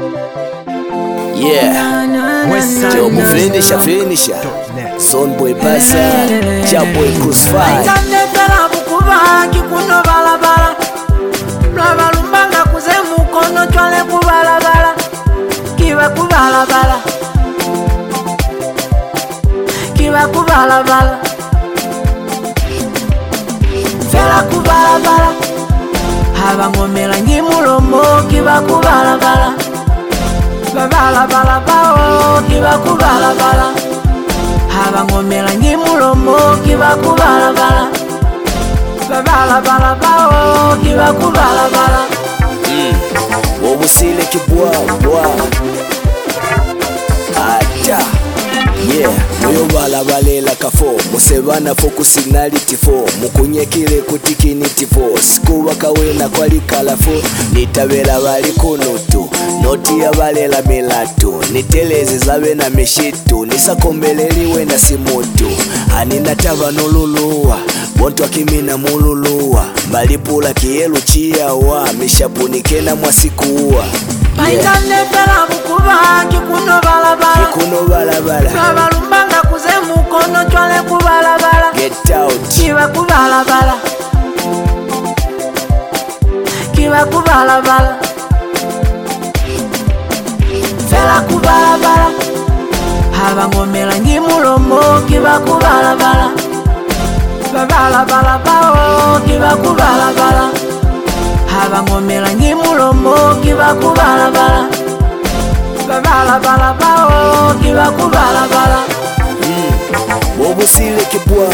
Job finisher Son boy pasa Jaboy crucify Ndanetera bukuba kikuno balabala Blaba lumbanga kuze mukono chwale kubalabala Kiba kubalabala Kiba kubalabala Fela kubalabala Haba ngomela ngimulomo kiba kubalabala Babalabala bao kiba kubalabala Haba ngomela ngimulomo kiba kubalabala Babalabala bao kiba kubalabala Wobusile kibwa Ata Moyo balabalela kafo Musebana fokusinality fo Mukunyekile kutikinity fo Sikuwa kawena kwali kalafo Nitabela bali kunutu Noti ya balela milatu Niteleze zabe na mishitu Nisakombeleliwe na simutu Anina tava nululuwa Bontu akimina mululuwa Malipula kielu chiyawa Mishapunikena mwasikuwa Ndanetera bukuba kikuno balabala Kikuno balabala Blaba lumbanga kuze mukono chwale kubalabala Get out Kiba kubalabala Kiba kubalabala Fela kubalabala Haba ngomela ngimulomo kiba kubalabala Babalabala bao kiba kubalabala Haba ngomela ngimulomo kiba kubalabala Babalabala bao kiba kubalabala Wobusile kibwa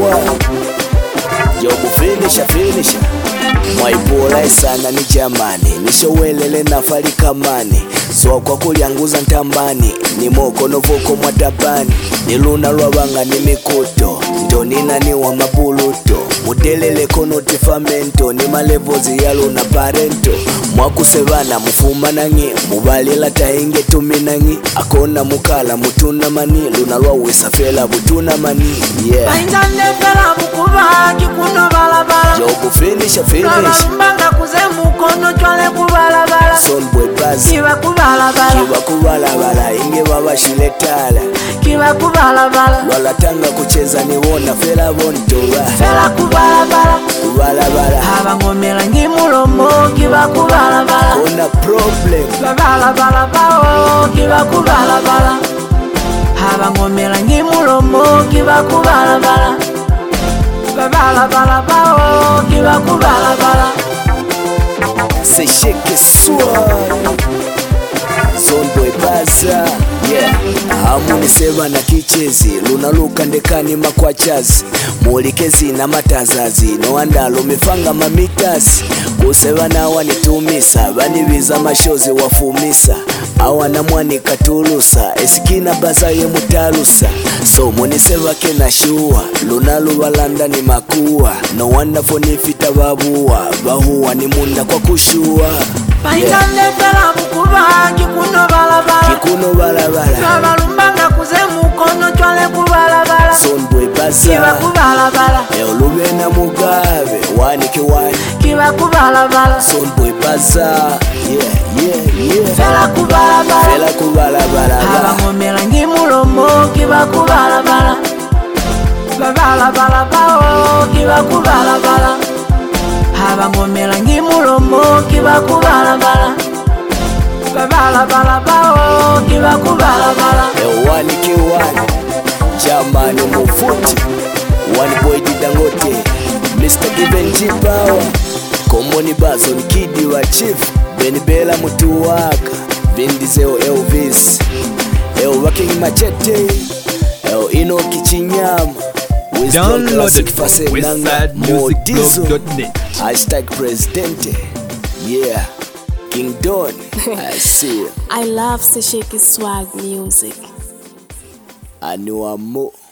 Jobu finisher Mwaipola sana ni jamani Nishowelele na falikamani So kwa kulianguza ntambani Ni moko novoko mwatabani Ni luna lwabanga ni mikuto Ntonina ni wa mabuluto Mudelele kono tifamento Ni malevozi ya luna parento Mwakusevana mufuma nangi Mubalila tainge tuminangi Akona mukala mutuna mani Luna lwawisa fela butuna mani Ndanetera bukuba kikuno balabala Jobu finisher Blaba lumbanga kuze mukono chwale kubalabala Son boy buzz Kiba kubalabala Kiba kubalabala inge baba shiletala Kiba kubalabala Lwalatanga kucheza niwona fela bontoba Fela kubalabala Kubalabala Haba ngomela ngimulomo kiba kubalabala Kona problem Babalabala bao kiba kubalabala Haba ngomela ngimulomo kiba kubalabala Babalabala bao kiba kubalabala Say shake it swag Zone boy baza Hamuni seva na kichezi Luna luka ndekani makwachazi Mulikezi na matazazi No andalo mifanga mamitasi Kuseva na wanitumisa Vaniviza mashozi wafumisa Awana mwani katulusa Esikina baza ye mutalusa So muniseva kena shua Luna luvalanda ni makuwa No wanda fonifita babuwa Bahuwa ni munda kwa kushua Ndanetera bukuba kikuno balabala Kikuno balabala Blaba lumbanga kuze mukono chwale kubalabala Son boy baza Kiba kubalabala Lubena mugabe Wanike wani Kiba kubalabala Son boy baza Fela kubalabala Fela kubalabala Haba ngomela ngimulomo kiba kubalabala Babalabala bao kiba kubalabala Haba ngomela ngimulomo kiba kubalabala Babalabala bao kiba kubalabala Wanike wani Jamani mufuti One boy Dangote Mr. Given G Power Komoni Bazo Kidi wa Chief Benibela Mutuwaka Vindizeo Elvis Waking Machete Inoki Chinyama Downloaded from westsidemusicblog.net. #Presidente King Don I see you. I love Sesheki swag music. Anuamo